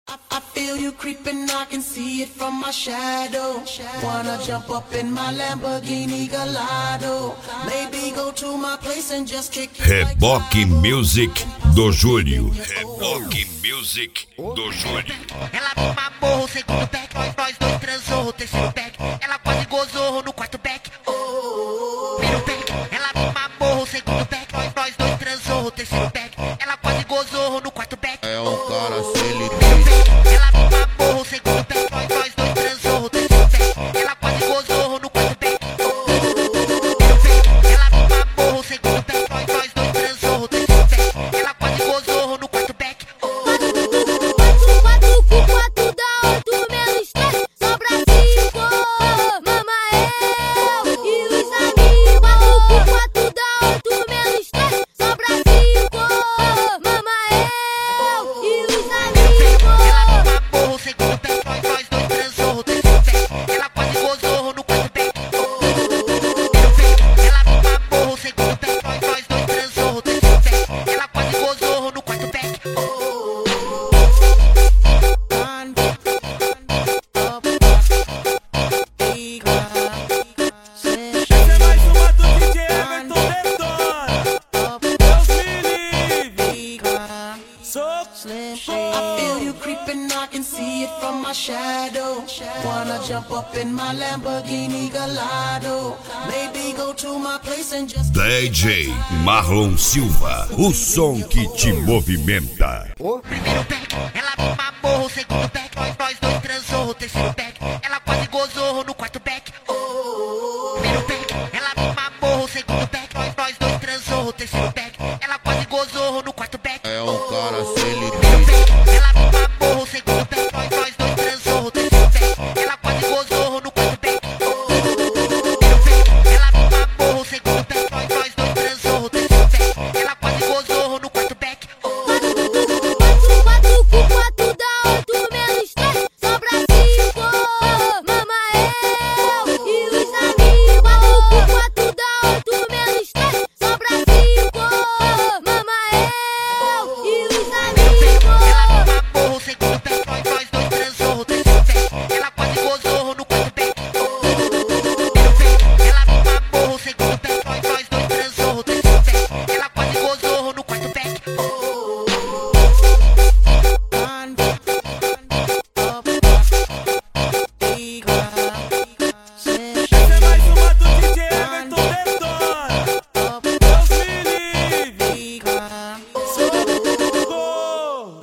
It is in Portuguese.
I feel you creeping, I can see it from my shadow. Wanna jump up in my Lamborghini Gallardo. Maybe go to my place and just kick it. Reboque Music do Júlio. Reboque Music do Júlio. Ela me mamou, segundo back, nós dois transou, terceiro back. Ela quase gozou no quarto back. Primeiro back, ela me mamou, segundo back, nós dois transou, terceiro back. Ela quase gozou no quarto back. É um cara CLT. Ela me mamou, segundo back, nós dois transou, terceiro back. Ela quase gozou no quarto back. Ela me mamou, segundo back, nós dois transou, terceiro back. Ela quase gozou no quarto back. Quatro dá 8 menos 3, sobra 5. Mama eu e os amigos. Quatro dá 8 menos 3, sobra 5. Mama eu e os amigos. Ela me mamou, segundo back, nós dois transou, terceiro back. Ela quase gozou no quarto back. Ela me mamou, segundo back, nós dois transou, terceiro back. Ela quase gozou no quarto back. Essa é mais uma do DJ Everton Detona. Deus me livre. I feel you creeping, I can see it from my shadow. Wanna jump up in my Lamborghini Gallardo. Maybe go to my place and just DJ Marlon Silva, o som que te movimenta. Primeiro back, ela me mamou.